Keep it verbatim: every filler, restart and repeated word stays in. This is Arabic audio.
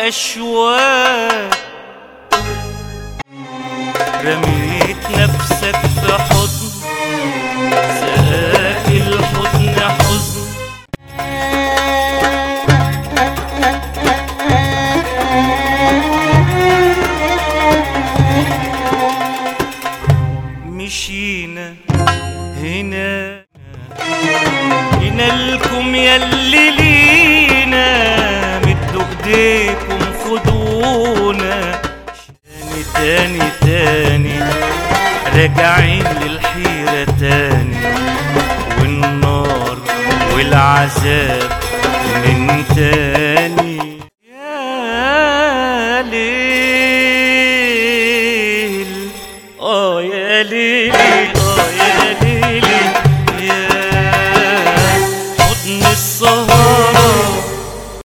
الأشواق، رميت نفسك في حضن سقاك الحضن حزن. مشينا هنا هنا لكم ياللي لينا، مدوا ايديكم خدونا. تاني تاني تاني راجعين للحيرة تاني، والنار والعذاب من تاني. يا ليل اه يا ليل